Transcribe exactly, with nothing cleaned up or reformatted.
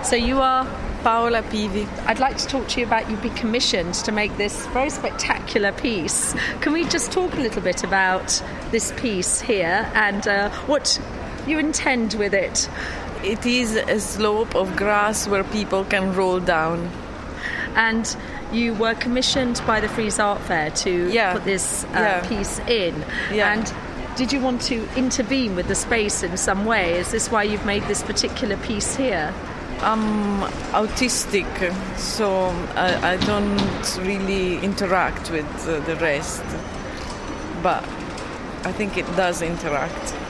So you are Paola Pivi. I'd like to talk to you about you've been commissioned to make this very spectacular piece. Can we just talk a little bit about this piece here and uh, what you intend with it? It is a slope of grass where people can roll down. And you were commissioned by the Frieze Art Fair to yeah. put this uh, yeah. piece in. Yeah. And did you want to intervene with the space in some way? Is this why you've made this particular piece here? I'm autistic, so I, I don't really interact with uh, the rest. But I think it does interact.